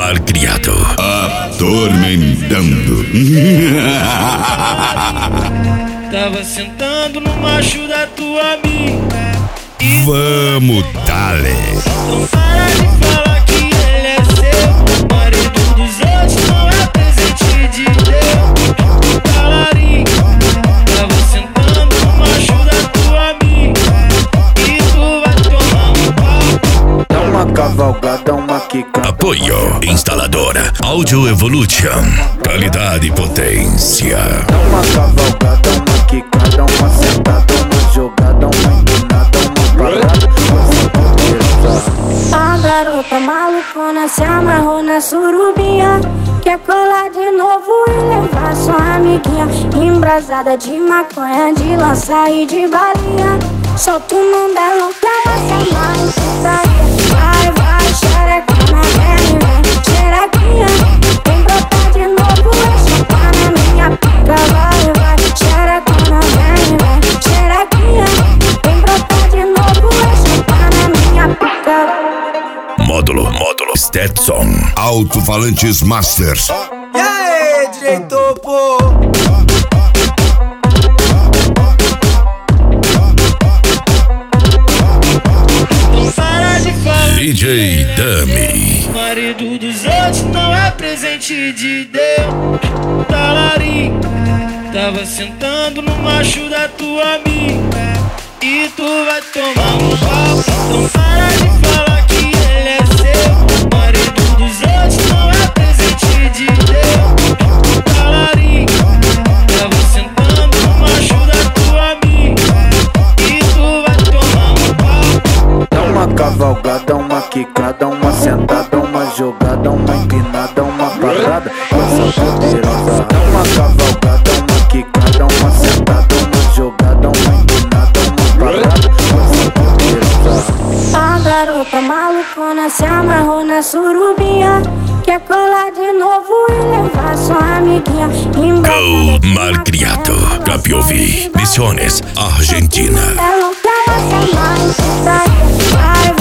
malcriado. Atormentando. Tava sentando no macho da tua amiga. Vamos, dale. Então para de falar que ele é seu. Marido dos outros não é presente de Deus. Talarica, tava sentando no macho da tua amiga. E tu vai tomar um pau. Dá uma cavalgada, uma quicada. Apoio Instaladora Audio Evolution. Qualidade e potência. Dá uma cavalgada, uma quicada, uma sentada, uma jogada, uma empinada, uma parada. A garota malucona se amarrou na surubinha. Quer colar de novo e levar sua amiguinha. Embrasada de maconha, de lança e de balinha. Solta o nome dela pra você amar e putaria. Vai, vai, xerecona, vem, vem, xerequinha. Vem brotar de novo e soltar na minha pica. Vai, vai, xerecona, vem, vem, xerequinha. Vem brotar de novo e soltar na minha pica. Módulo Stetson. Alto-falantes Masters. E aí, diretor, pô? Então para de falar DJ Dummy. marido dos outros não é presente de Deus. Talarica, tava sentando no macho da tua amiga. E tu vai tomar um pau. Então para de falar que ele é seu. Marido dos outros não é presente de Deus. Talarica, tava sentando no macho da tua amiga. E tu vai tomar um pau. Dá uma cavalgada, uma quicada, uma sentada, uma jogada, uma empinada, uma parada. Coisa poderosa. Dá uma cavalgada, uma quicada, uma sentada, uma jogada, uma empinada, uma parada. Coisa poderosa. A garota malucona se amarrou na surubinha. Quer colar de novo e levar sua amiguinha. Gold malcriado. Capiovi. Misiones, Argentina. Ela pra você amar e putaria. Vai,